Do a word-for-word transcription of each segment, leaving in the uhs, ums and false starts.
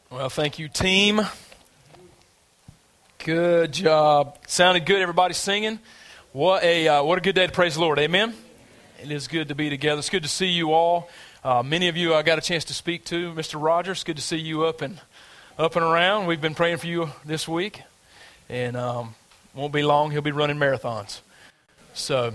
Well, thank you, team. Good job. Sounded good. Everybody singing. What a uh, what a good day to praise the Lord. Amen. It is good to be together. It's good to see you all. Uh, many of you I got a chance to speak to. Mister Rogers, good to see you up and up and around. We've been praying for you this week, and um, won't be long. He'll be running marathons. So,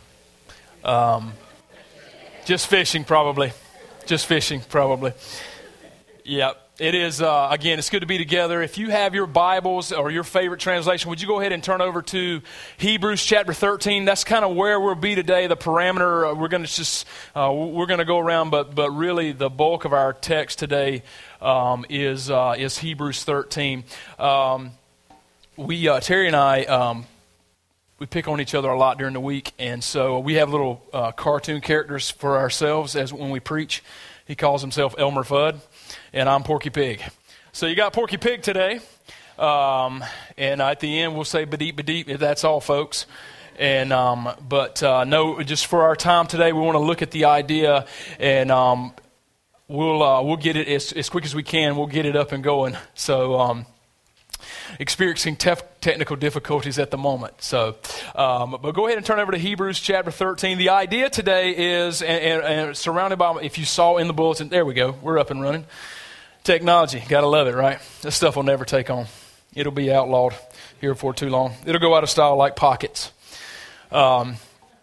um, just fishing probably. Just fishing probably. Yep. It is, uh, again, it's good to be together. If you have your Bibles or your favorite translation, would you go ahead and turn over to Hebrews chapter thirteen? That's kind of where we'll be today, the parameter. Uh, we're going to just, uh, we're going to go around, but but really the bulk of our text today um, is uh, is Hebrews thirteen. Um, we, uh, Terry and I, um, we pick on each other a lot during the week, and so we have little uh, cartoon characters for ourselves as when we preach. He calls himself Elmer Fudd. And I'm Porky Pig. So you got Porky Pig today. Um, and at the end, we'll say ba-deep, ba-deep, if that's all, folks. And um, But uh, no, just for our time today, we want to look at the idea, and um, we'll uh, we'll get it as, as quick as we can. We'll get it up and going. So um, experiencing tef- technical difficulties at the moment. So, um, but go ahead and turn over to Hebrews chapter thirteen. The idea today is, and, and, and surrounded by, if you saw in the bulletin, there we go, we're up and running. Technology, gotta love it, right? This stuff will never take on. It'll be outlawed here before too long. It'll go out of style like pockets. Um,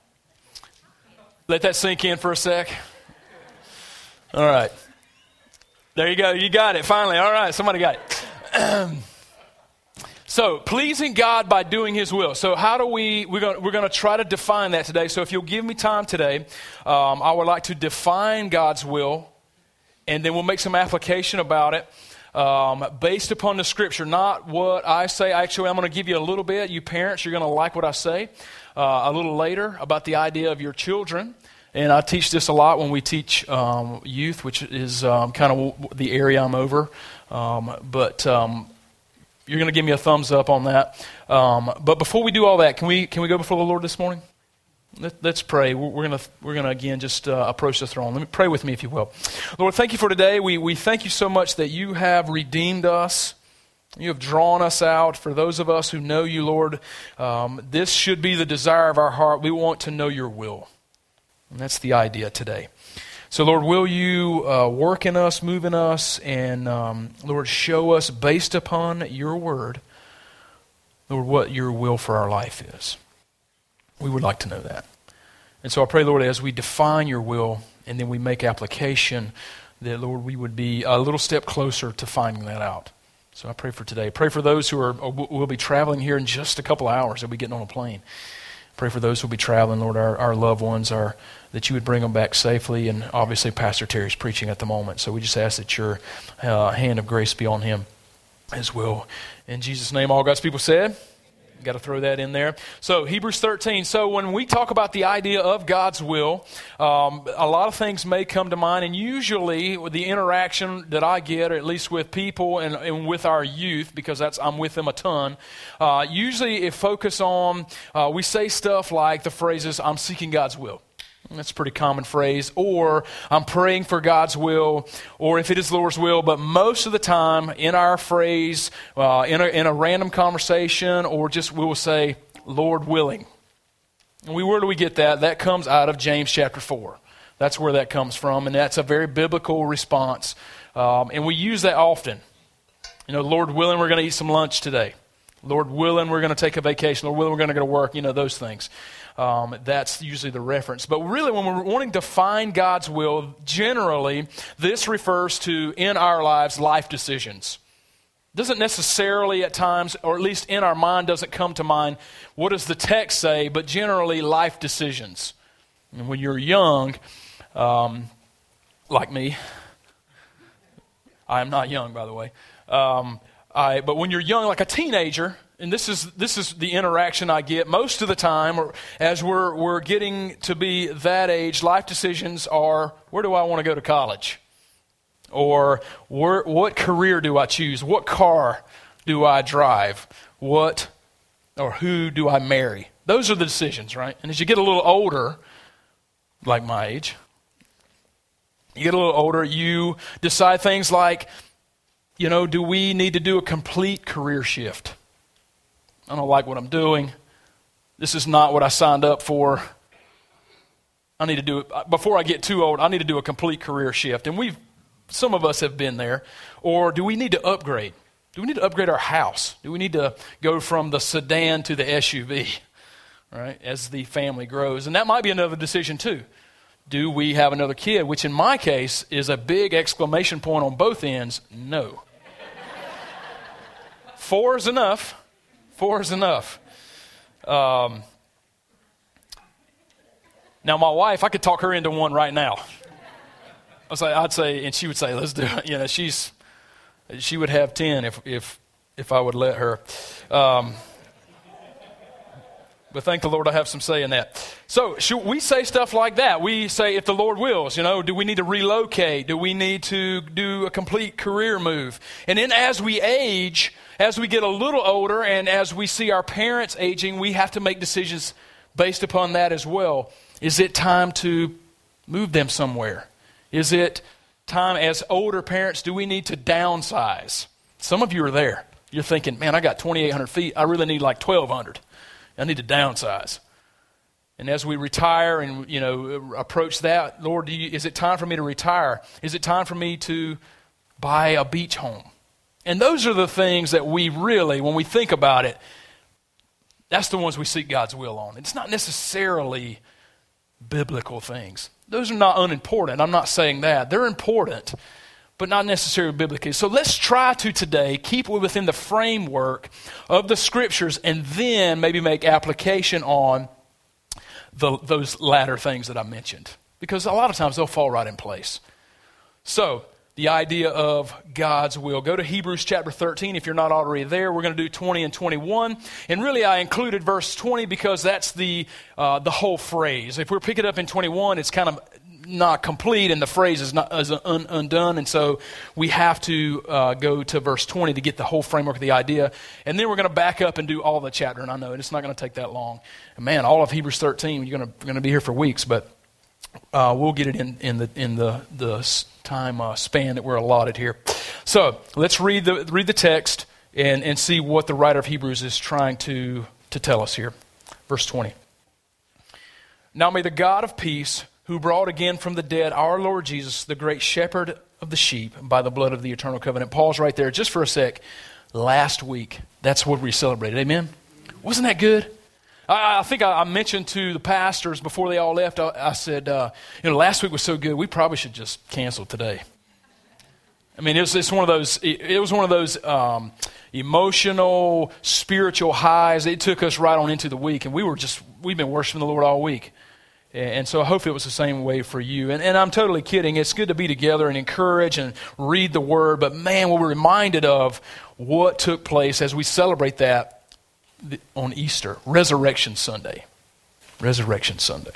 let that sink in for a sec. All right. There you go. You got it, finally. All right, somebody got it. So, pleasing God by doing His will. So, how do we, we're going we're going to try to define that today. So, if you'll give me time today, um, I would like to define God's will, and then we'll make some application about it um, based upon the Scripture, not what I say. Actually, I'm going to give you a little bit. You parents, you're going to like what I say uh, a little later about the idea of your children. And I teach this a lot when we teach um, youth, which is um, kind of the area I'm over. Um, but um, you're going to give me a thumbs up on that. Um, but before we do all that, can we can we go before the Lord this morning? Let, let's pray. We're, we're going to we're going to again just uh, approach the throne. Let me pray with me, if you will. Lord, thank you for today. We we thank you so much that you have redeemed us. You have drawn us out. For those of us who know you, Lord, um, this should be the desire of our heart. We want to know your will, and that's the idea today. So, Lord, will you uh, work in us, move in us, and, um, Lord, show us based upon your word, Lord, what your will for our life is. We would like to know that. And so I pray, Lord, as we define your will and then we make application, that, Lord, we would be a little step closer to finding that out. So I pray for today. Pray for those who are will be traveling here in just a couple of hours. They'll be getting on a plane. Pray for those who will be traveling, Lord, our, our loved ones, our, that you would bring them back safely. And obviously, Pastor Terry's preaching at the moment. So we just ask that your uh, hand of grace be on him as well. In Jesus' name, all God's people said. Got to throw that in there. So Hebrews thirteen. So when we talk about the idea of God's will, um, a lot of things may come to mind. And usually with the interaction that I get, or at least with people and, and with our youth, because that's I'm with them a ton, uh, usually it focus on, uh, we say stuff like the phrases, I'm seeking God's will. That's a pretty common phrase. Or I'm praying for God's will, or if it is the Lord's will. But most of the time in our phrase, uh, in, a, in a random conversation, or just we will say, Lord willing. And we, where do we get that? That comes out of James chapter four. That's where that comes from. And that's a very biblical response. Um, and we use that often. You know, Lord willing, we're going to eat some lunch today. Lord willing, we're going to take a vacation. Lord willing, we're going to go to work. You know, those things. Um, that's usually the reference. But really, when we're wanting to find God's will, generally, this refers to, in our lives, life decisions. Doesn't necessarily at times, or at least in our mind, doesn't come to mind, what does the text say, but generally life decisions. And when you're young, um, like me, I am not young, by the way, um, I, but when you're young, like a teenager, and this is this is the interaction I get most of the time, or as we're we're getting to be that age, life decisions are, where do I want to go to college? Or where, what career do I choose? What car do I drive? What or who do I marry? Those are the decisions, right? And as you get a little older, like my age, you get a little older, you decide things like, you know, do we need to do a complete career shift? I don't like what I'm doing. This is not what I signed up for. I need to do it before I get too old. I need to do a complete career shift. And we've, some of us have been there. Or do we need to upgrade? Do we need to upgrade our house? Do we need to go from the sedan to the S U V, right, as the family grows? And that might be another decision too. Do we have another kid? Which in my case is a big exclamation point on both ends. No. Four is enough. Four is enough. Um, now, my wife, I could talk her into one right now. I was like, I'd say, and she would say, "Let's do it." You know, she's she would have ten if if if I would let her. Um, but thank the Lord, I have some say in that. So, should we say stuff like that? We say, if the Lord wills, you know, do we need to relocate? Do we need to do a complete career move? And then, as we age, as we get a little older, and as we see our parents aging, we have to make decisions based upon that as well. Is it time to move them somewhere? Is it time, as older parents, do we need to downsize? Some of you are there. You're thinking, man, I got twenty-eight hundred feet. I really need like twelve hundred. I need to downsize. And as we retire and, you know, approach that, Lord, do you, is it time for me to retire? Is it time for me to buy a beach home? And those are the things that we really, when we think about it, that's the ones we seek God's will on. It's not necessarily biblical things. Those are not unimportant. I'm not saying that. They're important, but not necessarily biblically. So let's try to today keep within the framework of the Scriptures and then maybe make application on the, those latter things that I mentioned. Because a lot of times they'll fall right in place. So, the idea of God's will. Go to Hebrews chapter thirteen if you're not already there. We're going to do twenty and twenty-one. And really I included verse twenty because that's the uh, the whole phrase. If we're picking up in twenty-one, it's kind of not complete and the phrase is not is un, undone. And so we have to uh, go to verse twenty to get the whole framework of the idea. And then we're going to back up and do all the chapter. And I know it's not going to take that long. And man, all of Hebrews thirteen, you're going to, going to be here for weeks, but Uh, we'll get it in, in the in the the time uh, span that we're allotted here. So let's read the read the text and, and see what the writer of Hebrews is trying to to tell us here. Verse twenty. Now may the God of peace, who brought again from the dead our Lord Jesus, the great shepherd of the sheep, by the blood of the eternal covenant. Pause right there just for a sec. Last week, that's what we celebrated. Amen. Wasn't that good? I, I think I, I mentioned to the pastors before they all left, I, I said, uh, you know, last week was so good, we probably should just cancel today. I mean, it was, it's one of those, it, it was one of those um, emotional, spiritual highs. It took us right on into the week, and we were just, we've been worshiping the Lord all week. And so I hope it was the same way for you. And, and I'm totally kidding. It's good to be together and encourage and read the Word. But man, we're reminded of what took place as we celebrate that on Easter, Resurrection Sunday. Resurrection Sunday.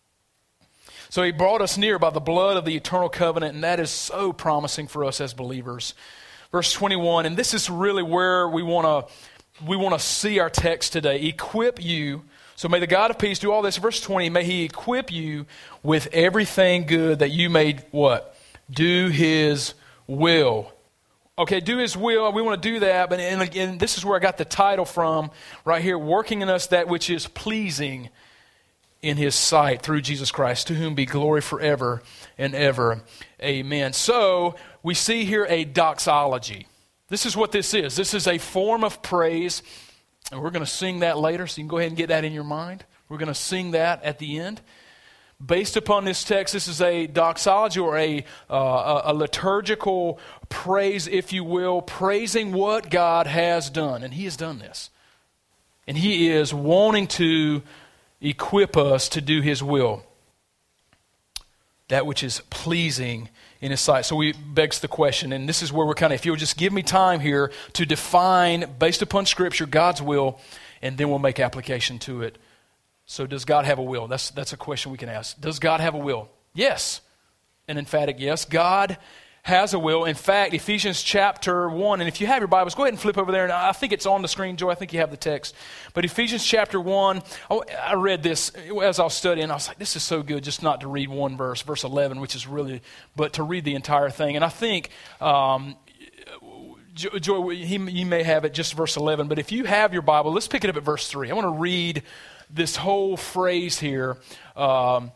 So he brought us near by the blood of the eternal covenant, and that is so promising for us as believers. Verse twenty-one, and this is really where we want to we want to see our text today. Equip you. So may the God of peace do all this. Verse twenty, may he equip you with everything good that you may, what? Do his will. Okay, do his will. We want to do that. But and again, this is where I got the title from, right here. Working in us that which is pleasing in his sight through Jesus Christ, to whom be glory forever and ever. Amen. So we see here a doxology. This is what this is. This is a form of praise. And we're going to sing that later, so you can go ahead and get that in your mind. We're going to sing that at the end. Based upon this text, this is a doxology or a, uh, a liturgical praise, if you will, praising what God has done. And he has done this. And he is wanting to equip us to do his will. That which is pleasing in his sight. So we begs the question, and this is where we're kind of, if you'll just give me time here to define, based upon Scripture, God's will, and then we'll make application to it. So does God have a will? That's that's a question we can ask. Does God have a will? Yes. An emphatic yes. God has a will. In fact, Ephesians chapter one, and if you have your Bibles, go ahead and flip over there. And I think it's on the screen, Joe. I think you have the text. But Ephesians chapter one, I read this as I was studying. I was like, this is so good just not to read one verse, verse eleven, which is really, but to read the entire thing. And I think um, Joy, he, you may have it just verse eleven, but if you have your Bible, let's pick it up at verse three. I want to read this whole phrase here. Um,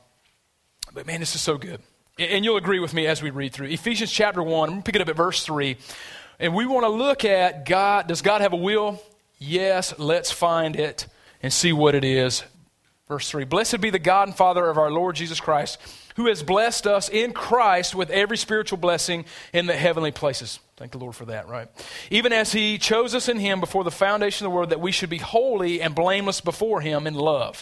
but man, this is so good. And you'll agree with me as we read through. Ephesians chapter one, I'm going to pick it up at verse three. And we want to look at God. Does God have a will? Yes, let's find it and see what it is. Verse three, blessed be the God and Father of our Lord Jesus Christ, who has blessed us in Christ with every spiritual blessing in the heavenly places. Thank the Lord for that, right? Even as he chose us in him before the foundation of the world, that we should be holy and blameless before him in love.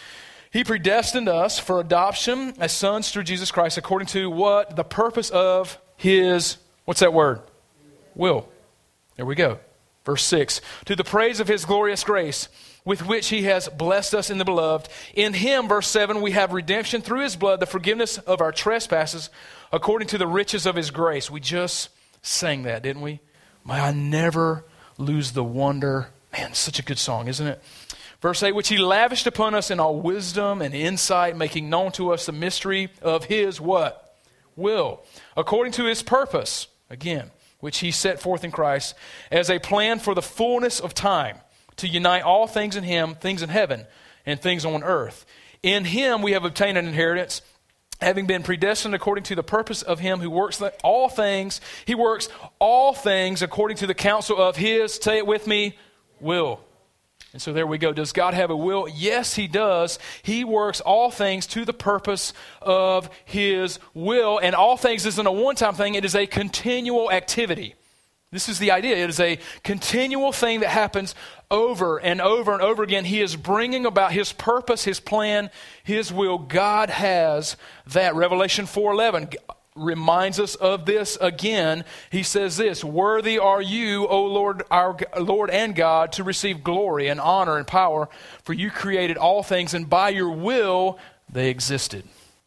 He predestined us for adoption as sons through Jesus Christ, according to what? The purpose of his, what's that word? Will. There we go. Verse six, to the praise of his glorious grace, with which he has blessed us in the beloved. In him, verse seven, we have redemption through his blood, the forgiveness of our trespasses, according to the riches of his grace. We just sang that, didn't we? May I never lose the wonder. Man, such a good song, isn't it? Verse eight, which he lavished upon us in all wisdom and insight, making known to us the mystery of his what? Will. According to his purpose, again, which he set forth in Christ, as a plan for the fullness of time, to unite all things in him, things in heaven and things on earth. In him we have obtained an inheritance, having been predestined according to the purpose of him who works all things. He works all things according to the counsel of his, say it with me, will. And so there we go. Does God have a will? Yes, he does. He works all things to the purpose of his will. And all things isn't a one-time thing. It is a continual activity. This is the idea. It is a continual thing that happens over and over and over again. He is bringing about his purpose, his plan, his will. God has that. Revelation four eleven reminds us of this again. He says this, worthy are you, O Lord, our Lord and God, to receive glory and honor and power, for you created all things, and by your will they existed.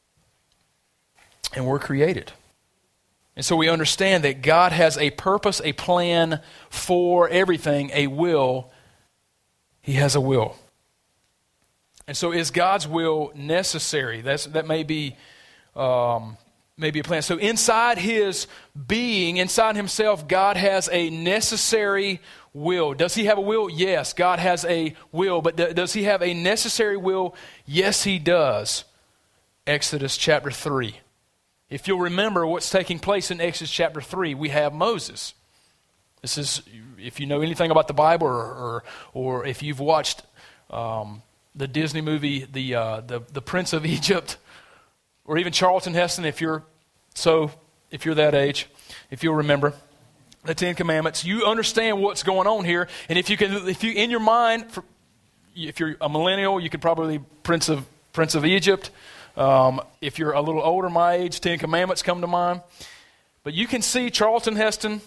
And were created. And so we understand that God has a purpose, a plan for everything, a will. He has a will. And so is God's will necessary? That's, that may be, um, may be a plan. So inside his being, inside himself, God has a necessary will. Does he have a will? Yes, God has a will. But th- does he have a necessary will? Yes, he does. Exodus chapter three. If you'll remember what's taking place in Exodus chapter three, we have Moses. This is, if you know anything about the Bible, or or, or if you've watched um, the Disney movie, the, uh, the the Prince of Egypt, or even Charlton Heston, if you're so, if you're that age, if you'll remember the Ten Commandments, you understand what's going on here. And if you can, if you in your mind, for, if you're a millennial, you could probably Prince of Prince of Egypt. Um, if you're a little older, my age, Ten Commandments come to mind. But you can see Charlton Heston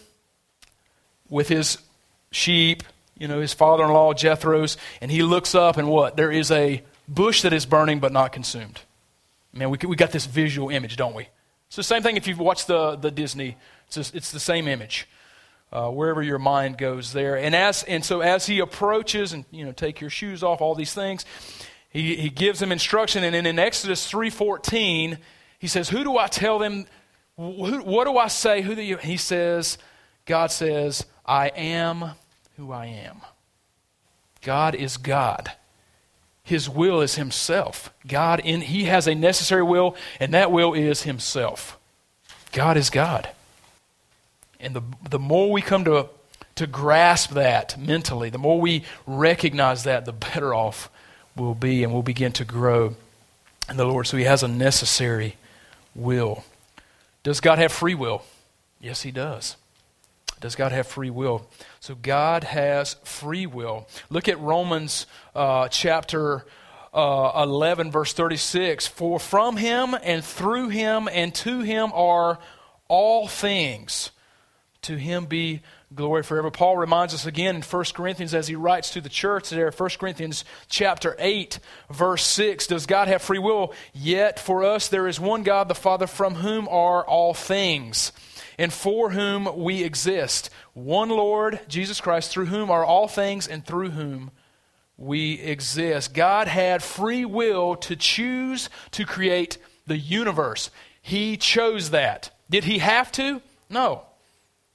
with his sheep, you know, his father-in-law, Jethro's, and he looks up and what? There is a bush that is burning but not consumed. Man, we we got this visual image, don't we? It's the same thing if you've watched the, the Disney. It's, just, it's the same image. Uh, wherever your mind goes there. And as and so as he approaches and, you know, take your shoes off, all these things, He, he gives them instruction, and then in Exodus three fourteen, he says, who do I tell them, who, what do I say, who do you, he says, God says, I am who I am. God is God. His will is himself. God, in he has a necessary will, and that will is himself. God is God. And the, the more we come to, to grasp that mentally, the more we recognize that, the better off will be, and will begin to grow in the Lord. So he has a necessary will. Does God have free will? Yes, he does. Does God have free will? So God has free will. Look at Romans uh, chapter uh, eleven, verse thirty-six. For from him and through him and to him are all things. To him be glory forever. Paul reminds us again in First Corinthians as he writes to the church there, First Corinthians chapter eight, verse six. Does God have free will? Yet for us there is one God, the Father, from whom are all things, and for whom we exist. One Lord, Jesus Christ, through whom are all things, and through whom we exist. God had free will to choose to create the universe. He chose that. Did he have to? No.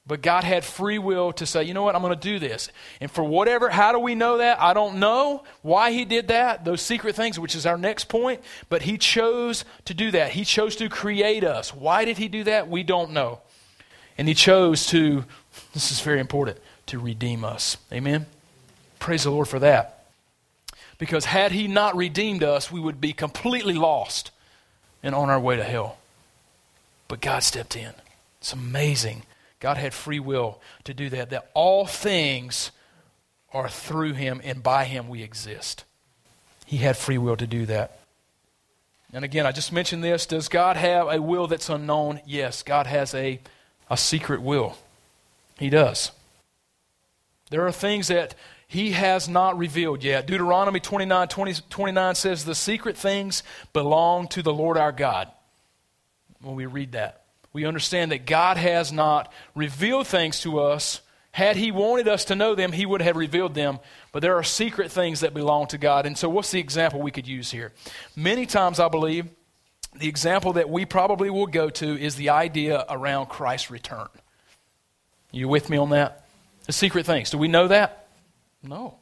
But God had free will to say, you know what, I'm going to do this. And for whatever, how do we know that? I don't know why he did that, those secret things, which is our next point. But he chose to do that. He chose to create us. Why did he do that? We don't know. And he chose to, this is very important, to redeem us. Amen? Praise the Lord for that. Because had he not redeemed us, we would be completely lost and on our way to hell. But God stepped in. It's amazing. God had free will to do that, that all things are through him and by him we exist. He had free will to do that. And again, I just mentioned this. Does God have a will that's unknown? Yes, God has a, a secret will. He does. There are things that he has not revealed yet. Deuteronomy twenty-nine, twenty, twenty-nine says, the secret things belong to the Lord our God. When we read that, we understand that God has not revealed things to us. Had he wanted us to know them, he would have revealed them. But there are secret things that belong to God. And so what's the example we could use here? Many times, I believe, the example that we probably will go to is the idea around Christ's return. You with me on that? The secret things. Do we know that? No.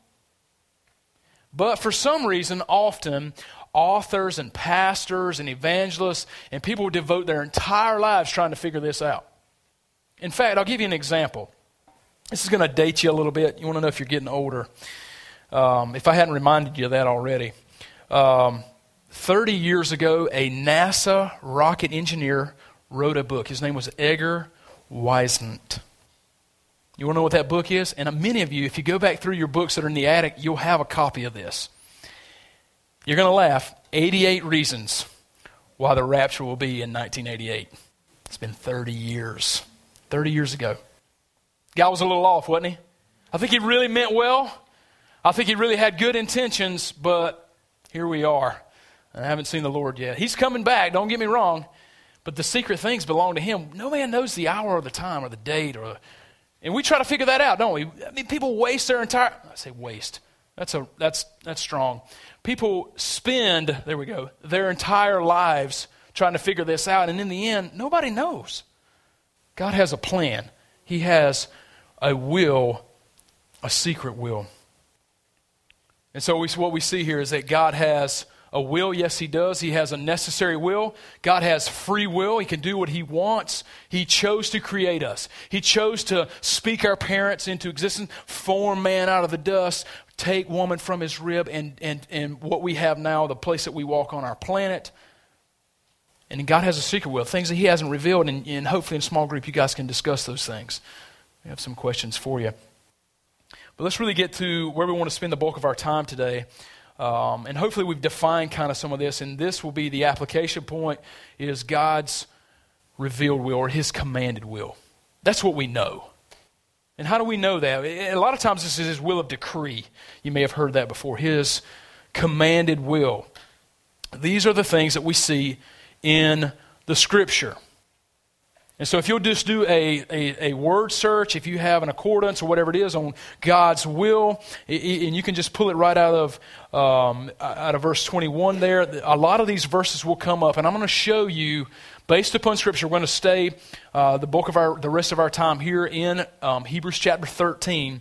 But for some reason, often, authors and pastors and evangelists and people devote their entire lives trying to figure this out. In fact, I'll give you an example. This is going to date you a little bit. You want to know if you're getting older. Um, if I hadn't reminded you of that already. Um, thirty years ago, a NASA rocket engineer wrote a book. His name was Edgar Whisenant. You want to know what that book is? And many of you, if you go back through your books that are in the attic, you'll have a copy of this. You're going to laugh. eighty-eight reasons why the rapture will be in nineteen eighty-eight. It's been thirty years. thirty years ago. Guy was a little off, wasn't he? I think he really meant well. I think he really had good intentions, but here we are. I haven't seen the Lord yet. He's coming back, don't get me wrong, but the secret things belong to him. No man knows the hour or the time or the date. or, And we try to figure that out, don't we? I mean, people waste their entire, I say waste. That's a that's that's strong. People spend, there we go, their entire lives trying to figure this out, and in the end, nobody knows. God has a plan. He has a will, a secret will. And so we, what we see here is that God has a will. Yes, he does. He has a necessary will. God has free will. He can do what he wants. He chose to create us. He chose to speak our parents into existence, form man out of the dust, take woman from his rib, and, and, and what we have now, the place that we walk on our planet. And God has a secret will, things that he hasn't revealed, and, and hopefully in a small group you guys can discuss those things. We have some questions for you. But let's really get to where we want to spend the bulk of our time today. Um, and hopefully we've defined kind of some of this, and this will be the application point, is God's revealed will or his commanded will. That's what we know. And how do we know that? A lot of times this is his will of decree. You may have heard that before. His commanded will. These are the things that we see in the Scripture. And so if you'll just do a, a, a word search, if you have an accordance or whatever it is on God's will, and you can just pull it right out of um, out of verse twenty-one there, a lot of these verses will come up. And I'm going to show you, based upon Scripture, we're going to stay uh, the bulk of our, the rest of our time here in um, Hebrews chapter thirteen.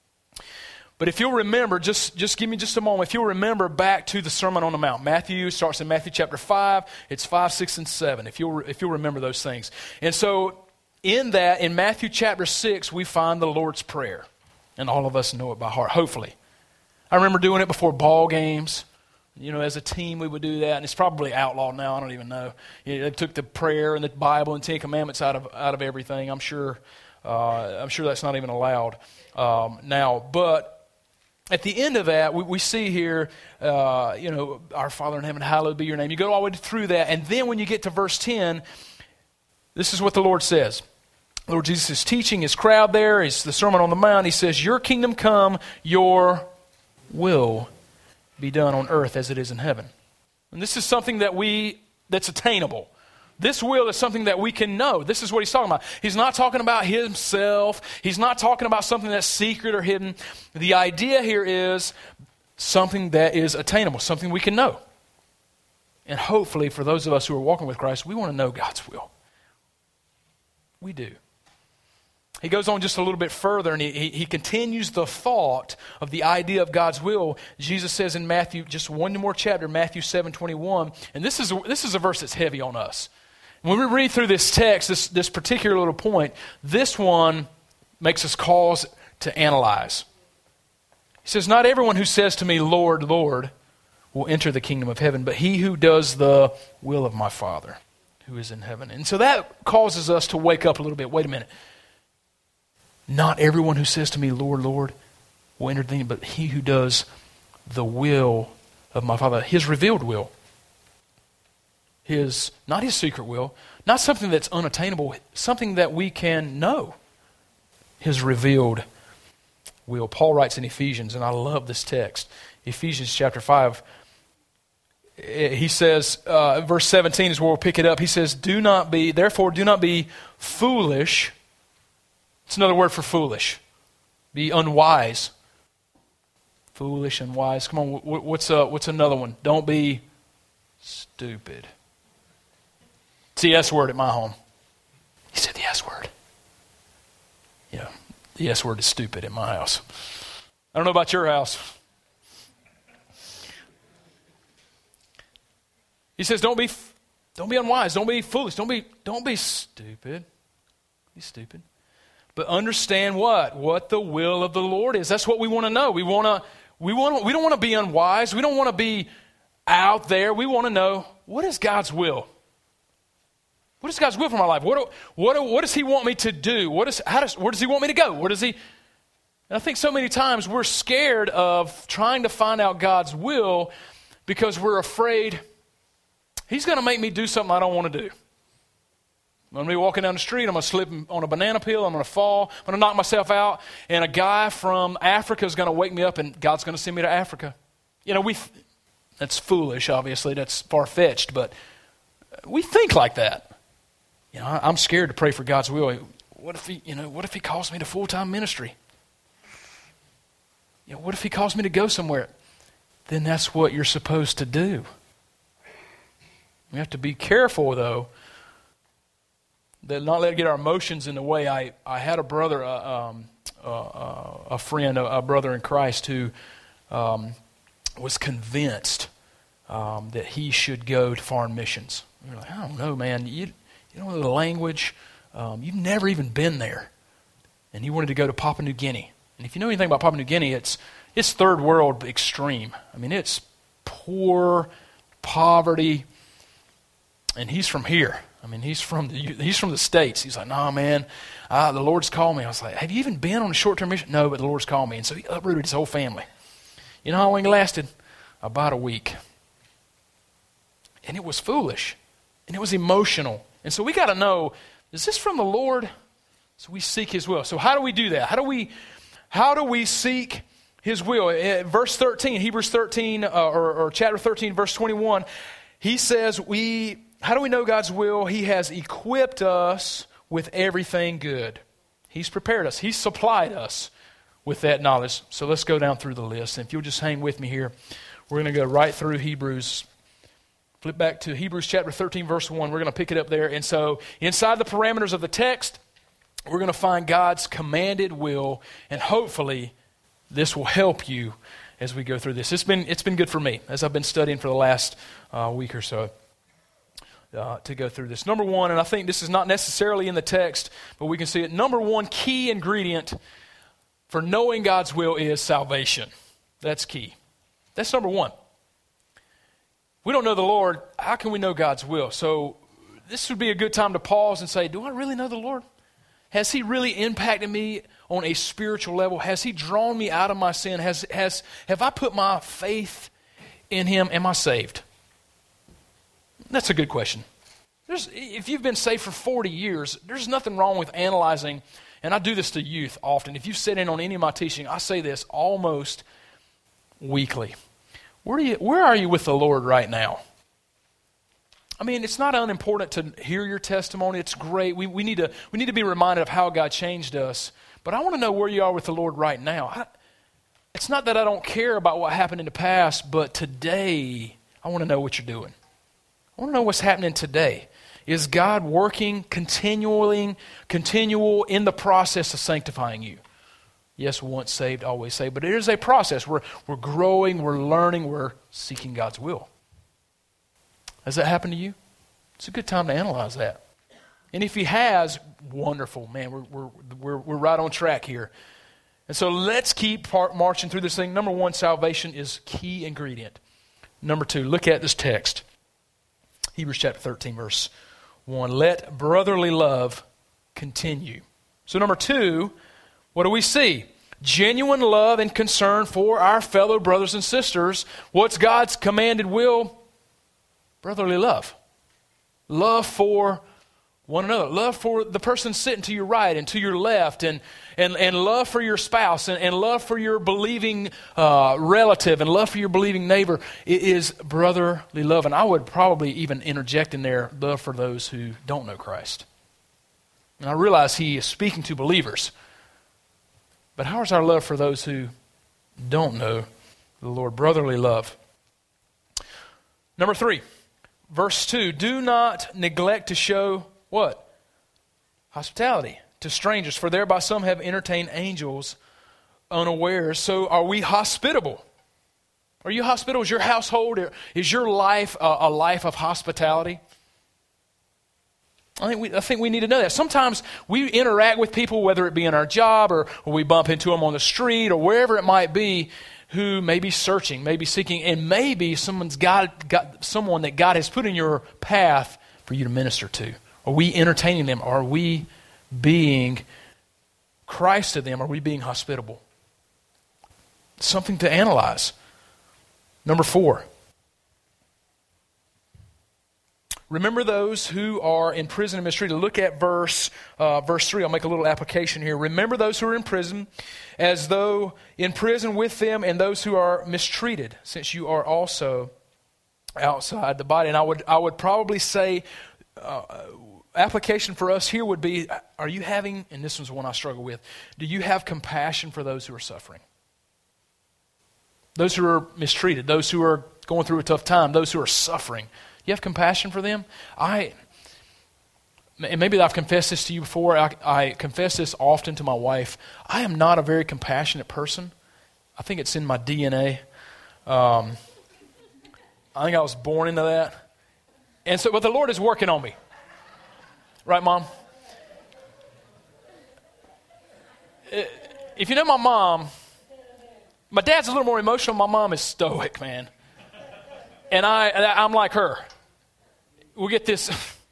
But if you'll remember, just, just give me just a moment. If you'll remember back to the Sermon on the Mount. Matthew starts in Matthew chapter five. It's five, six, and seven, if you'll, if you'll remember those things. And so in that, in Matthew chapter six, we find the Lord's Prayer. And all of us know it by heart, hopefully. I remember doing it before ball games. You know, as a team, we would do that. And it's probably outlawed now. I don't even know. You know, they took the prayer and the Bible and Ten Commandments out of out of everything. I'm sure, uh, I'm sure that's not even allowed um, now. But at the end of that, we, we see here, uh, you know, our Father in heaven, hallowed be your name. You go all the way through that, and then when you get to verse ten, this is what the Lord says. The Lord Jesus is teaching his crowd there. It's the Sermon on the Mount. He says, your kingdom come, your will be done on earth as it is in heaven. And this is something that we that's attainable. This will is something that we can know. This is what he's talking about. He's not talking about himself. He's not talking about something that's secret or hidden. The idea here is something that is attainable, something we can know. And hopefully for those of us who are walking with Christ, we want to know God's will. We do. he goes on just a little bit further, and he, he, he continues the thought of the idea of God's will. Jesus says in Matthew, just one more chapter, Matthew seven twenty-one, and this is, a, this is a verse that's heavy on us. When we read through this text, this, this particular little point, this one makes us cause to analyze. He says, not everyone who says to me, Lord, Lord, will enter the kingdom of heaven, but he who does the will of my Father who is in heaven. And so that causes us to wake up a little bit. Wait a minute. Not everyone who says to me, Lord, Lord, will enter the kingdom, but he who does the will of my Father, his revealed will. His, not his secret will, not something that's unattainable, something that we can know. His revealed will. Paul writes in Ephesians, and I love this text, Ephesians chapter five, he says, uh, verse seventeen is where we'll pick it up. He says, do not be, therefore do not be foolish. It's another word for foolish. Be unwise. Foolish and wise. Come on, what's uh, what's another one? Don't be stupid. It's the S word at my home. He said the S word. Yeah, the S word is stupid at my house. I don't know about your house. He says, don't be, don't be unwise. Don't be foolish. Don't be, don't be stupid. Be stupid. But understand what? What the will of the Lord is. That's what we want to know. We want to, we want to, we don't want to be unwise. We don't want to be out there. We want to know, what is God's will? What is God's will for my life? What, what, what does He want me to do? What is, how does, where does He want me to go? Where does He... And I think so many times we're scared of trying to find out God's will because we're afraid He's going to make me do something I don't want to do. I'm going to be walking down the street. I'm going to slip on a banana peel. I'm going to fall. I'm going to knock myself out. And a guy from Africa is going to wake me up and God's going to send me to Africa. You know, we that's foolish, obviously. That's far-fetched. But we think like that. You know, I'm scared to pray for God's will. What if He, you know, what if He calls me to full-time ministry? You know, what if He calls me to go somewhere? Then that's what you're supposed to do. We have to be careful, though, that not let it get our emotions in the way. I, I had a brother, uh, um, uh, a friend, a, a brother in Christ who um, was convinced um, that he should go to foreign missions. We were like, I don't know, man. You, you don't know the language. Um, you've never even been there. And he wanted to go to Papua New Guinea. And if you know anything about Papua New Guinea, it's it's third world extreme. I mean, it's poor, poverty. And he's from here. I mean, he's from the he's from the States. He's like, nah, man, uh, the Lord's called me. I was like, have you even been on a short-term mission? No, but the Lord's called me. And so he uprooted his whole family. You know how long he lasted? About a week. And it was foolish. And it was emotional. And so we got to know, is this from the Lord? So we seek His will. So how do we do that? How do we, how do we seek His will? In verse thirteen, Hebrews thirteen, uh, or, or chapter thirteen, verse twenty-one, he says, we... How do we know God's will? He has equipped us with everything good. He's prepared us. He's supplied us with that knowledge. So let's go down through the list. And if you'll just hang with me here, we're going to go right through Hebrews. Flip back to Hebrews chapter thirteen, verse one. We're going to pick it up there. And so inside the parameters of the text, we're going to find God's commanded will. And hopefully this will help you as we go through this. It's been, it's been good for me as I've been studying for the last uh, week or so. Uh, to go through this. Number one, and I think this is not necessarily in the text, but we can see it. Number one key ingredient for knowing God's will is salvation. That's key. That's number one. We don't know the Lord. How can we know God's will? So this would be a good time to pause and say, do I really know the Lord? Has He really impacted me on a spiritual level? Has He drawn me out of my sin? Has, has, have I put my faith in Him? Am I saved? That's a good question. There's, if you've been saved for forty years, there's nothing wrong with analyzing, and I do this to youth often. If you've sat in on any of my teaching, I say this almost weekly. Where, do you, where are you with the Lord right now? I mean, it's not unimportant to hear your testimony. It's great. We, we, need to, we need to be reminded of how God changed us. But I want to know where you are with the Lord right now. I, it's not that I don't care about what happened in the past, but today I want to know what you're doing. I want to know what's happening today. is God working, continuing, continual in the process of sanctifying you. Yes, once saved, always saved, but it is a process. We're, we're growing, we're learning, we're seeking God's will. Has that happened to you? It's a good time to analyze that. And if he has, wonderful, man, we're, we're, we're, we're right on track here. And so let's keep par- marching through this thing. Number one, salvation is key ingredient. Number two, look at this text. Hebrews chapter thirteen, verse one. Let brotherly love continue. So number two, what do we see? Genuine love and concern for our fellow brothers and sisters. What's God's commanded will? Brotherly love. Love for one another. Love for the person sitting to your right and to your left, and and, and love for your spouse, and, and love for your believing uh, relative, and love for your believing neighbor. It is brotherly love. And I would probably even interject in there love for those who don't know Christ. And I realize he is speaking to believers. But how is our love for those who don't know the Lord? Brotherly love. Number three, verse two. Do not neglect to show what? Hospitality to strangers, for thereby some have entertained angels unawares. So are we hospitable? Are you hospitable? Is your household, is your life a, a life of hospitality? I think, we, I think we need to know that. Sometimes we interact with people, whether it be in our job or, or we bump into them on the street or wherever it might be, who may be searching, may be seeking, and maybe someone's got, got someone that God has put in your path for you to minister to. Are we entertaining them? Are we being Christ to them? Are we being hospitable? Something to analyze. Number four. Remember those who are in prison and mistreated. Look at verse uh, verse three. I'll make a little application here. Remember those who are in prison as though in prison with them, and those who are mistreated, since you are also outside the body. And I would I would probably say uh, application for us here would be, are you having, and this one's one I struggle with, do you have compassion for those who are suffering? Those who are mistreated, those who are going through a tough time, those who are suffering. You have compassion for them? I, and maybe I've confessed this to you before. I, I confess this often to my wife. I am not a very compassionate person. I think it's in my D N A. Um, I think I was born into that. And so, but the Lord is working on me. Right, Mom? If you know my mom, my dad's a little more emotional. My mom is stoic, man. And I, I'm like her. We'll get this.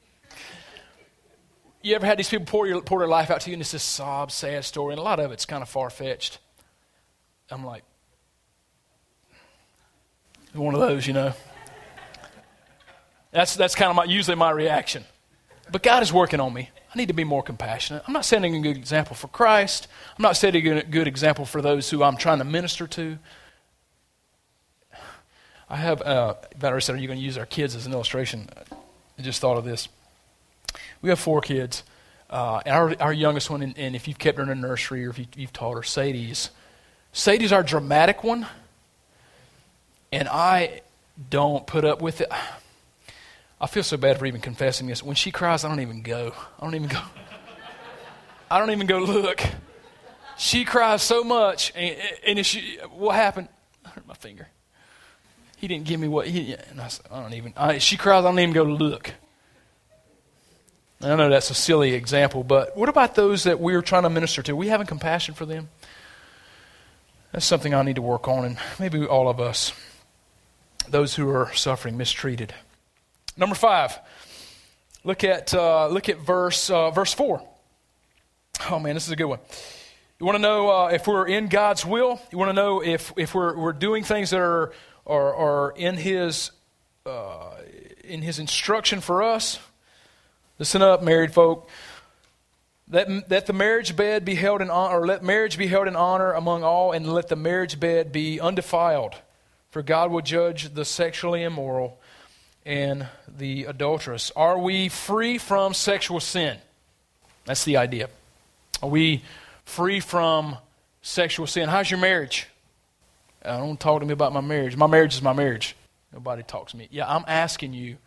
You ever had these people pour, your, pour their life out to you, and it's this sob, sad story, and a lot of it's kind of far-fetched. I'm like, one of those, you know. That's that's kind of my, usually my reaction. But God is working on me. I need to be more compassionate. I'm not setting a good example for Christ. I'm not setting a good example for those who I'm trying to minister to. I have, uh, Valerie said, are you going to use our kids as an illustration? I just thought of this. We have four kids. Uh, and our, our youngest one, and, and if you've kept her in a nursery or if you, you've taught her, Sadie's. Sadie's our dramatic one. And I don't put up with it. I feel so bad for even confessing this. When she cries, I don't even go. I don't even go. I don't even go look. She cries so much. And, and if she, what happened? I hurt my finger. He didn't give me what he, and I said, I don't even, I, she cries, I don't even go look. I know that's a silly example, but what about those that we're trying to minister to? Are we having compassion for them? That's something I need to work on, and maybe all of us, those who are suffering, mistreated. Number five, look at uh, look at verse uh, verse four. Oh man, this is a good one. You want to know uh, if we're in God's will? You want to know if if we're we're doing things that are Or, or in his uh, in his instruction for us? Listen up, married folk. That that the marriage bed be held in honor, or let marriage be held in honor among all, and let the marriage bed be undefiled. For God will judge the sexually immoral and the adulterous. Are we free from sexual sin? That's the idea. Are we free from sexual sin? How's your marriage? I don't talk to me about my marriage. My marriage is my marriage. Nobody talks to me. Yeah, I'm asking you,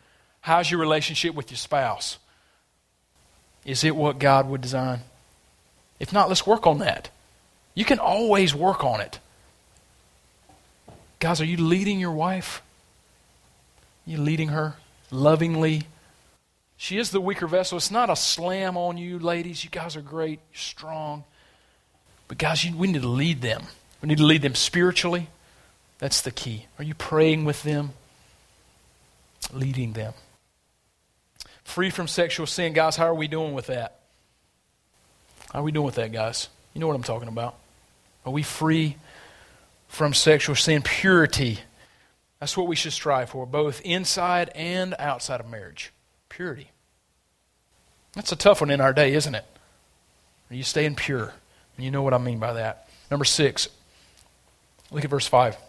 How's your relationship with your spouse? Is it what God would design? If not, let's work on that. You can always work on it. Guys, are you leading your wife? Are you leading her lovingly? She is the weaker vessel. It's not a slam on you, ladies. You guys are great. You're strong. But guys, you, we need to lead them. We need to lead them spiritually. That's the key. Are you praying with them? Leading them. Free from sexual sin. Guys, how are we doing with that? How are we doing with that, guys? You know what I'm talking about. Are we free from sexual sin? Purity. That's what we should strive for, both inside and outside of marriage. Purity. That's a tough one in our day, isn't it? Are you staying pure? And you know what I mean by that. Number six. Look at verse five.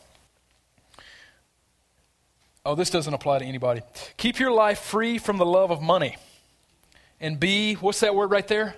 Oh, this doesn't apply to anybody. Keep your life free from the love of money. And be, what's that word right there?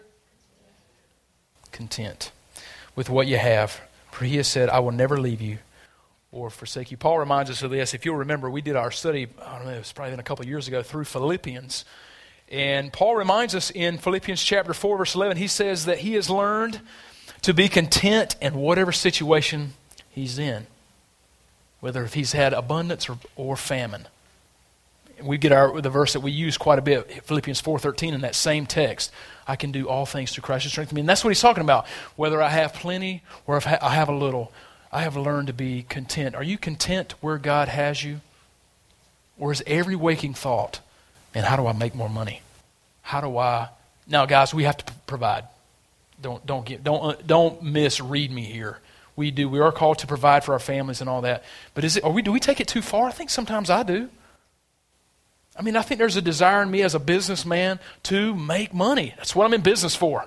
Content with what you have. For he has said, I will never leave you or forsake you. Paul reminds us of this. If you'll remember, we did our study, I don't know, it was probably been a couple of years ago, through Philippians. And Paul reminds us in Philippians chapter four, verse eleven, he says that he has learned to be content in whatever situation he's in, whether if he's had abundance or, or famine. We get our the verse that we use quite a bit, Philippians four thirteen, in that same text. I can do all things through Christ who strengthens me. And that's what he's talking about. Whether I have plenty or if I have a little, I have learned to be content. Are you content where God has you? Or is every waking thought, man, how do I make more money? How do I... Now, guys, we have to provide. Don't don't get don't don't misread me here. We do. We are called to provide for our families and all that. But is it? Are we? Do we take it too far? I think sometimes I do. I mean, I think there's a desire in me as a businessman to make money. That's what I'm in business for.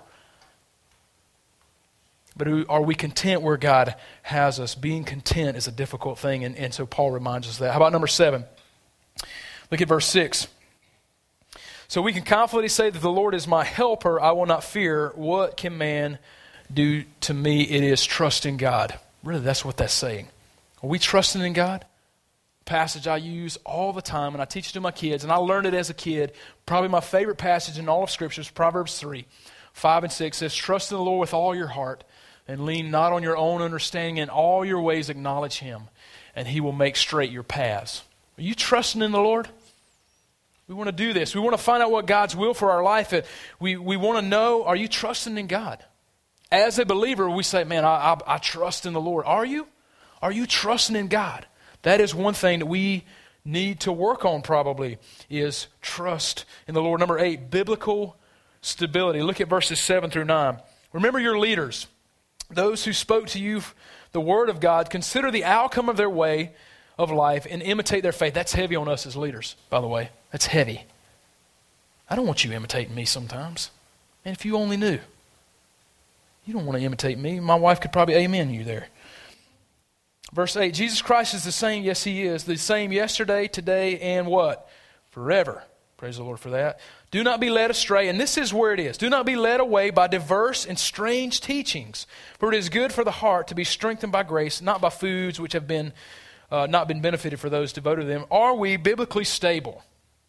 But are we content where God has us? Being content is a difficult thing, and, and so Paul reminds us that. How about number seven? Look at verse six. So we can confidently say that the Lord is my helper. I will not fear. What can man do to me? It is trust in God. Really, that's what that's saying. Are we trusting in God? Passage I use all the time, and I teach it to my kids, and I learned it as a kid. Probably my favorite passage in all of Scripture is Proverbs three, five and six says, trust in the Lord with all your heart, and lean not on your own understanding. In all your ways acknowledge Him, and He will make straight your paths. Are you trusting in the Lord? We want to do this. We want to find out what God's will for our life. We, we want to know, are you trusting in God? As a believer, we say, man, I, I, I trust in the Lord. Are you? Are you trusting in God? That is one thing that we need to work on probably, is trust in the Lord. Number eight, biblical stability. Look at verses seven through nine. Remember your leaders, those who spoke to you the word of God. Consider the outcome of their way of life and imitate their faith. That's heavy on us as leaders, by the way. That's heavy. I don't want you imitating me sometimes. And if you only knew. You don't want to imitate me. My wife could probably amen you there. Verse eight, Jesus Christ is the same, yes He is, the same yesterday, today, and what? Forever. Praise the Lord for that. Do not be led astray, and this is where it is. Do not be led away by diverse and strange teachings, for it is good for the heart to be strengthened by grace, not by foods which have been uh, not been benefited for those devoted to them. Are we biblically stable?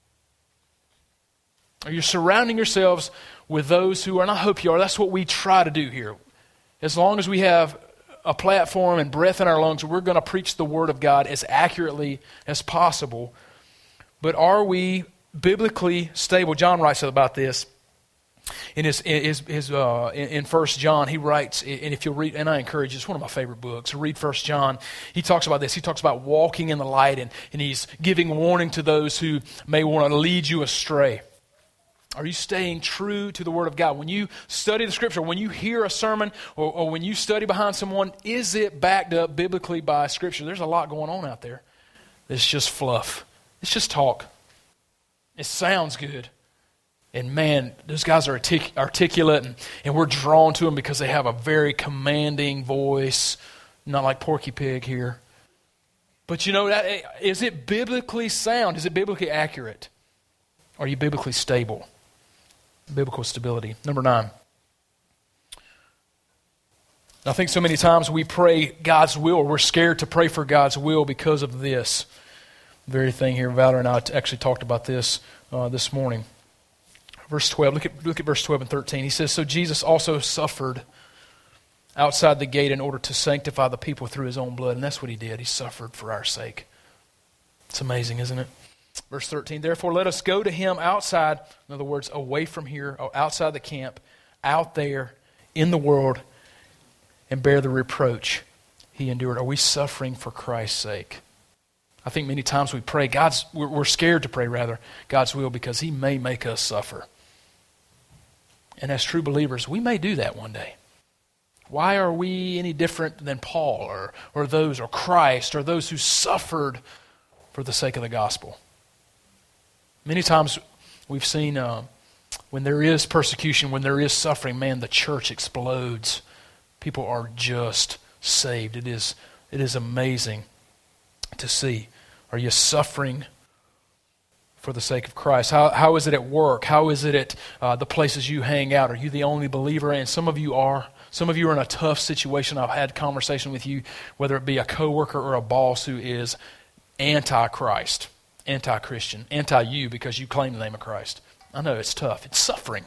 Are you surrounding yourselves with those who are, and I hope you are, that's what we try to do here. As long as we have a platform and breath in our lungs, we're going to preach the Word of God as accurately as possible. But are we biblically stable? John writes about this in his, his, his uh, in First John. He writes, and if you'll read, and I encourage you, it's one of my favorite books. Read First John. He talks about this. He talks about walking in the light, and, and he's giving warning to those who may want to lead you astray. Are you staying true to the Word of God? When you study the Scripture, when you hear a sermon, or, or when you study behind someone, is it backed up biblically by Scripture? There's a lot going on out there. It's just fluff. It's just talk. It sounds good. And man, those guys are artic- articulate, and, and we're drawn to them because they have a very commanding voice, not like Porky Pig here. But you know, that, is it biblically sound? Is it biblically accurate? Are you biblically stable? Biblical stability. Number nine. I think so many times we pray God's will, or we're scared to pray for God's will because of this. very thing here. Valerie and I actually talked about this uh, this morning. Verse twelve, look at, look at verse twelve and thirteen. He says, so Jesus also suffered outside the gate in order to sanctify the people through his own blood. And that's what he did. He suffered for our sake. It's amazing, isn't it? Verse thirteen, therefore let us go to him outside, in other words, away from here, outside the camp, out there in the world, and bear the reproach he endured. Are we suffering for Christ's sake? I think many times we pray, God's, we're, we're scared to pray rather, God's will, because he may make us suffer. And as true believers, we may do that one day. Why are we any different than Paul or, or those, or Christ, or those who suffered for the sake of the gospel? Many times we've seen uh, when there is persecution, when there is suffering, man, the church explodes. People are just saved. It is, it is amazing to see. Are you suffering for the sake of Christ? How, how is it at work? How is it at uh, the places you hang out? Are you the only believer? And some of you are. Some of you are in a tough situation. I've had conversation with you, whether it be a coworker or a boss who is anti-Christ, anti-Christian, anti-you because you claim the name of Christ. I know it's tough. It's suffering.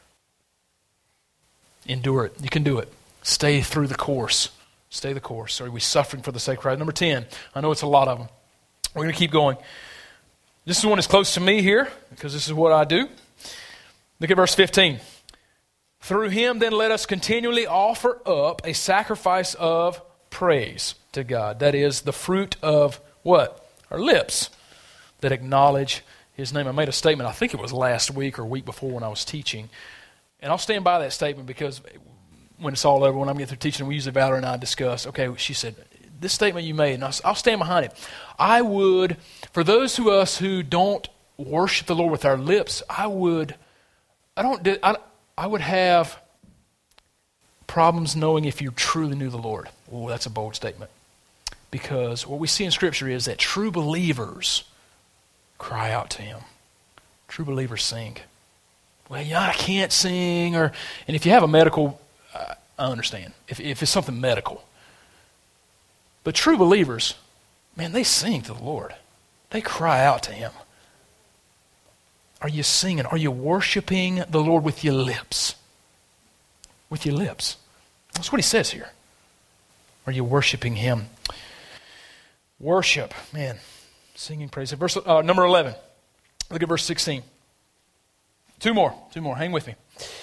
Endure it. You can do it. Stay through the course. Stay the course. Are we suffering for the sake of Christ? Number ten. I know it's a lot of them. We're going to keep going. This is one that's close to me here because this is what I do. Look at verse fifteen. Through him then let us continually offer up a sacrifice of praise to God. That is the fruit of what? Our lips that acknowledge his name. I made a statement, I think it was last week or week before when I was teaching. And I'll stand by that statement because when it's all over, when I'm getting through teaching, we usually, Valerie and I discuss, okay, she said, this statement you made, and I'll, I'll stand behind it. I would, for those of us who don't worship the Lord with our lips, I would, I don't, I, I would have problems knowing if you truly knew the Lord. Oh, that's a bold statement. Because what we see in Scripture is that true believers cry out to him. True believers sing. Well, yeah, I can't sing, or and if you have a medical, uh, I understand. If if it's something medical. But true believers, man, they sing to the Lord. They cry out to him. Are you singing? Are you worshiping the Lord with your lips? With your lips. That's what he says here. Are you worshiping him? Worship, man, singing praise. Verse uh, number eleven. Look at verse sixteen. Two more, two more. Hang with me.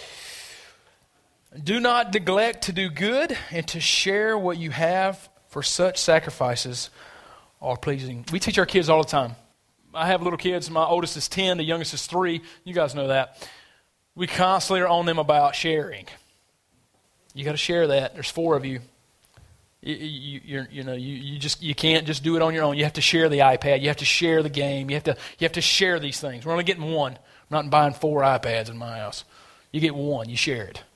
Do not neglect to do good and to share what you have, for such sacrifices are pleasing. We teach our kids all the time. I have little kids. My oldest is ten. The youngest is three. You guys know that. We constantly are on them about sharing. You got to share that. There's four of you. You, you, you're, you know, you, you just you can't just do it on your own. You have to share the iPad. You have to share the game. You have to you have to share these things. We're only getting one. I'm not buying four iPads in my house. You get one. You share it.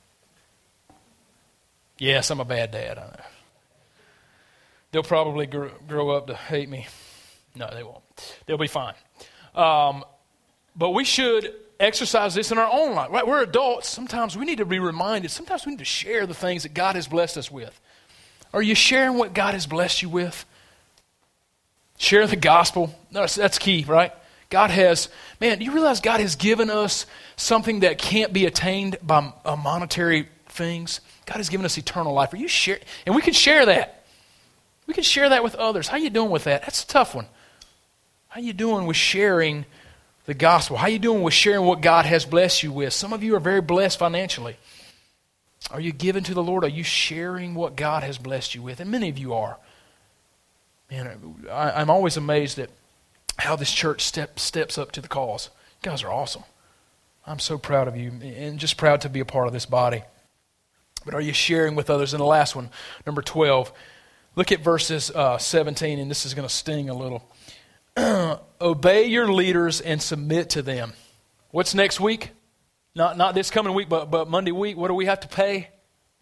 Yes, I'm a bad dad. I know. They'll probably grow, grow up to hate me. No, they won't. They'll be fine. Um, but we should exercise this in our own life. Right? We're adults. Sometimes we need to be reminded. Sometimes we need to share the things that God has blessed us with. Are you sharing what God has blessed you with? Share the gospel. No, that's key, right? God has, man, do you realize God has given us something that can't be attained by uh, monetary things? God has given us eternal life. Are you share? And we can share that. We can share that with others. How you doing with that? That's a tough one. How you doing with sharing the gospel? How you doing with sharing what God has blessed you with? Some of you are very blessed financially. Are you giving to the Lord? Are you sharing what God has blessed you with? And many of you are. Man, I, I'm always amazed at how this church step, steps up to the cause. You guys are awesome. I'm so proud of you and just proud to be a part of this body. But are you sharing with others? And the last one, number twelve, look at verses uh, seventeen, and this is going to sting a little. Obey your leaders and submit to them. What's next week? Not not this coming week, but, but Monday week. What do we have to pay?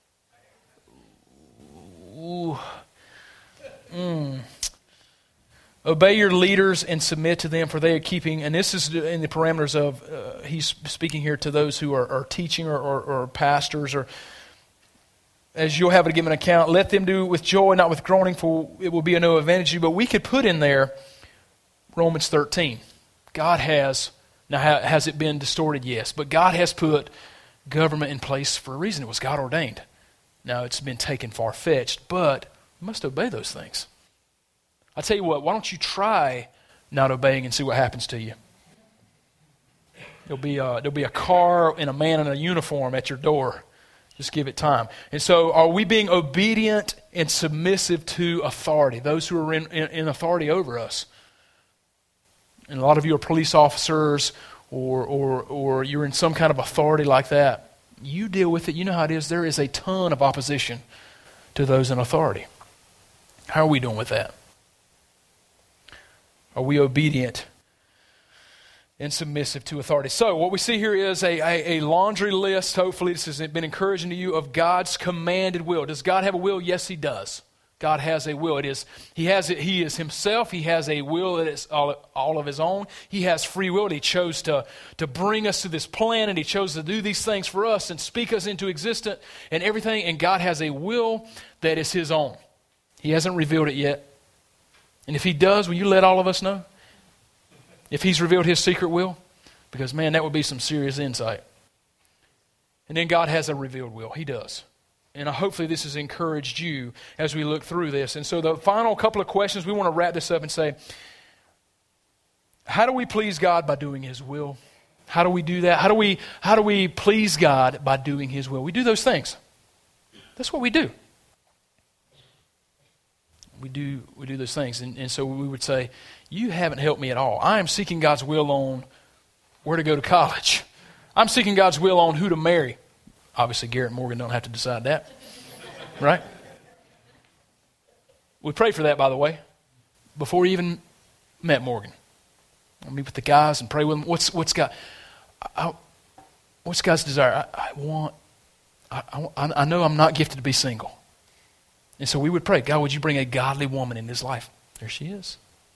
Ooh. Mm. Obey your leaders and submit to them, for they are keeping, and this is in the parameters of, uh, he's speaking here to those who are, are teaching or, or, or pastors, or as you'll have to give an account, let them do it with joy, not with groaning, for it will be of no advantage to you. But we could put in there, Romans thirteen. God has, now has it been distorted? Yes. But God has put government in place for a reason. It was God ordained. Now it's been taken far-fetched, but you must obey those things. I tell you what, why don't you try not obeying and see what happens to you? There'll be a, there'll be a car and a man in a uniform at your door. Just give it time. And so are we being obedient and submissive to authority, those who are in, in, in authority over us? And a lot of you are police officers or, or, or you're in some kind of authority like that. You deal with it. You know how it is. There is a ton of opposition to those in authority. How are we doing with that? Are we obedient and submissive to authority? So what we see here is a, a, a laundry list, hopefully this has been encouraging to you, of God's commanded will. Does God have a will? Yes, He does. God has a will. It is He has it. He is Himself. He has a will that is all, all of His own. He has free will. He chose to, to bring us to this planet. He chose to do these things for us and speak us into existence and everything. And God has a will that is His own. He hasn't revealed it yet. And if He does, will you let all of us know? If He's revealed His secret will? Because, man, that would be some serious insight. And then God has a revealed will. He does. And hopefully this has encouraged you as we look through this. And so the final couple of questions, we want to wrap this up and say, how do we please God by doing His will? How do we do that? How do we, how do we please God by doing His will? We do those things. That's what we do. We do we do those things. And, and so we would say, you haven't helped me at all. I am seeking God's will on where to go to college. I'm seeking God's will on who to marry. Obviously, Garrett Morgan don't have to decide that. Right? We pray for that, by the way, before we even met Morgan. I meet with the guys and pray with them. What's what's God? I, what's God's desire? I, I want. I, I I know I'm not gifted to be single. And so we would pray, God, would you bring a godly woman in his life? There she is.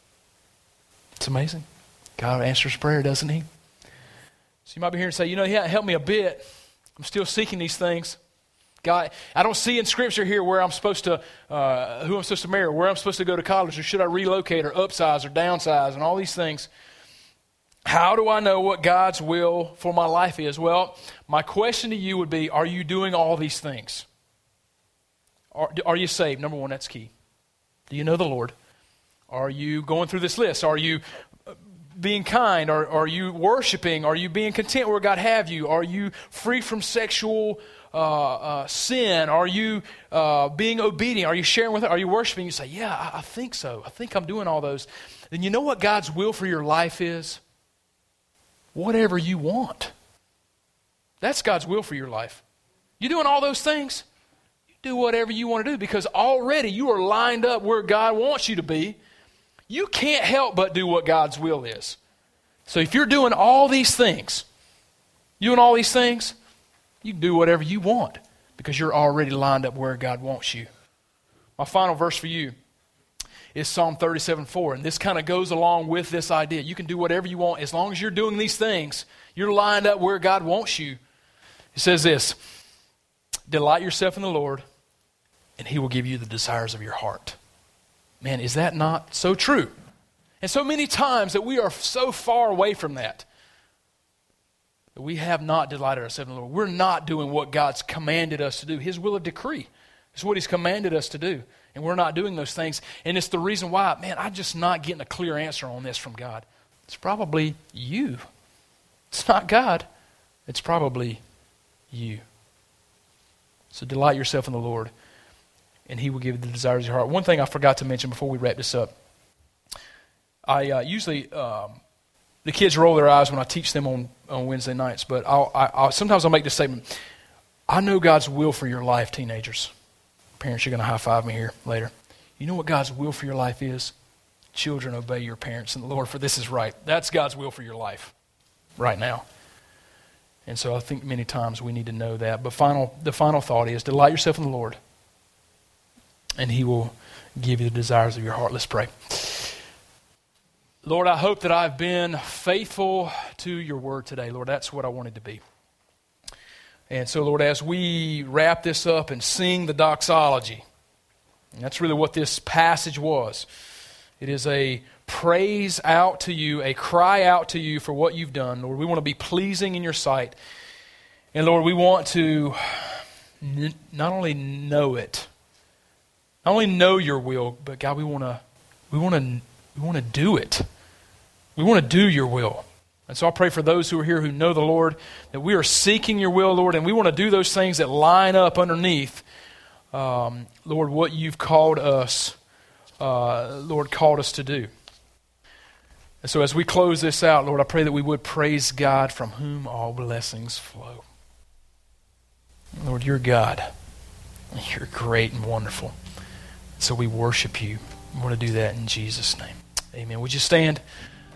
It's amazing. God answers prayer, doesn't He? So you might be here and say, you know, He hasn't helped me a bit. I'm still seeking these things. God, I don't see in Scripture here where I'm supposed to, uh, who I'm supposed to marry, where I'm supposed to go to college, or should I relocate, or upsize, or downsize, and all these things. How do I know what God's will for my life is? Well, my question to you would be, are you doing all these things? Are, are you saved? Number one, that's key. Do you know the Lord? Are you going through this list? Are you being kind? Are, are you worshiping? Are you being content where God have you? Are you free from sexual uh, uh, sin? Are you uh, being obedient? Are you sharing with it? Are you worshiping? You say, yeah, I, I think so. I think I'm doing all those. Then you know what God's will for your life is? Whatever you want. That's God's will for your life. You doing all those things? Do whatever you want to do, because already you are lined up where God wants you to be. You can't help but do what God's will is. So if you're doing all these things, you doing all these things, you can do whatever you want because you're already lined up where God wants you. My final verse for you is Psalm thirty-seven four, and this kind of goes along with this idea. You can do whatever you want as long as you're doing these things. You're lined up where God wants you. It says this, delight yourself in the Lord, and He will give you the desires of your heart. Man, is that not so true? And so many times that we are so far away from that, that we have not delighted ourselves in the Lord. We're not doing what God's commanded us to do. His will of decree is what He's commanded us to do. And we're not doing those things. And it's the reason why, man, I'm just not getting a clear answer on this from God. It's probably you. It's not God. It's probably you. So delight yourself in the Lord, and He will give you the desires of your heart. One thing I forgot to mention before we wrap this up. I uh, usually, um, the kids roll their eyes when I teach them on, on Wednesday nights, but I'll, I, I'll, sometimes I'll make this statement. I know God's will for your life, teenagers. Parents, you're going to high-five me here later. You know what God's will for your life is? Children, obey your parents in the Lord, for this is right. That's God's will for your life right now. And so I think many times we need to know that. But final, the final thought is, delight yourself in the Lord, and He will give you the desires of your heart. Let's pray. Lord, I hope that I've been faithful to your word today. Lord, that's what I wanted to be. And so, Lord, as we wrap this up and sing the doxology, and that's really what this passage was. It is a praise out to you, a cry out to you for what you've done. Lord, we want to be pleasing in your sight. And Lord, we want to n- not only know it, not only know your will, but God, we want to we want to we want to do it. We want to do your will. And so I pray for those who are here who know the Lord, that we are seeking your will, Lord, and we want to do those things that line up underneath, um, Lord, what you've called us, uh, Lord, called us to do. And so as we close this out, Lord, I pray that we would praise God from whom all blessings flow. Lord, you're God. You're great and wonderful. So we worship you. We want to do that in Jesus' name. Amen. Would you stand?